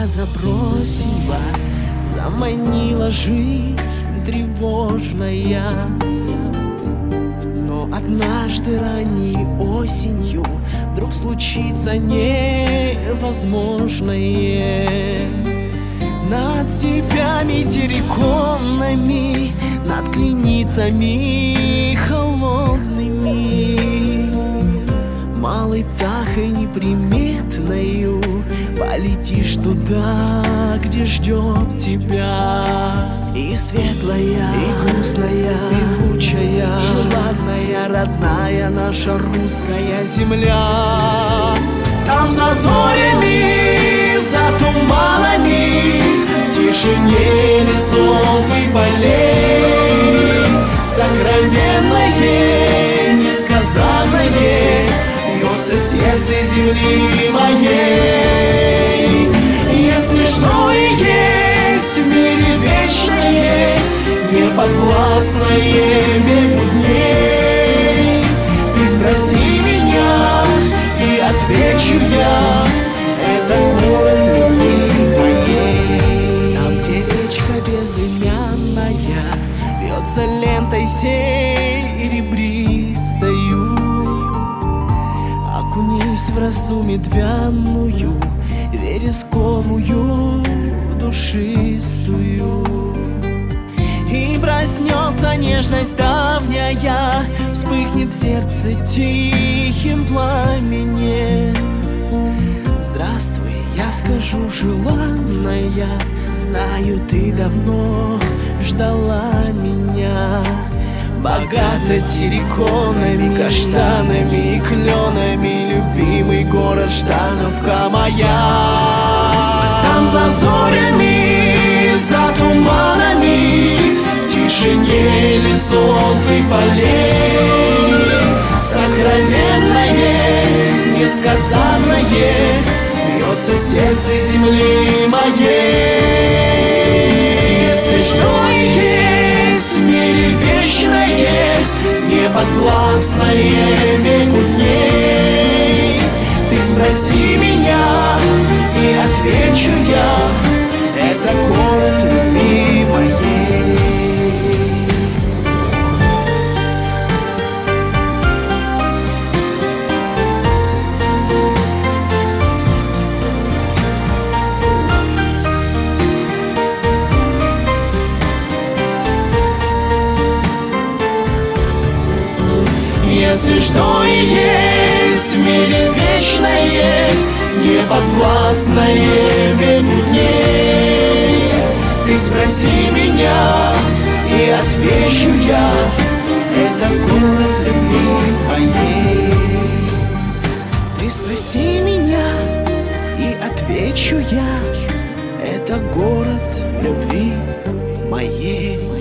забросила, заманила жизнь тревожная. Но однажды ранней осенью вдруг случится невозможное. Над степями терриконными, над креницами холодными, малой птахой неприметною полетишь туда, где ждет тебя. И светлая, и грустная, певучая, желанная, родная наша русская земля. Там за зорями, за туманами, в тишине лесов и полей, сокровенное, несказанное бьется сердце земли моей. Если что и есть в мире вечное, неподвластное бегу дней, ты спроси меня, и отвечу я: это город любви моей. Там, где речка безымянная бьется лентой серебристою, окунись в росу медвяную, вересковую, душистую. И проснется нежность давняя, вспыхнет в сердце тихим пламенем. Здравствуй, я скажу, желанная, знаю, ты давно ждала меня. Богато терриконами, каштанами и кленами любимый город Ждановка моя. Там за зорями, за туманами, в тишине лесов и полей, сокровенное, несказанное бьется сердце земли моей. Если что и есть в мире вечное, неподвластное бегу дней, ты спроси меня, и отвечу я: это город любви моей. Если что и есть в мире вечное, неподвластное бегу дней, ты спроси меня, и отвечу я: это город любви моей. Ты спроси меня, и отвечу я: это город любви моей.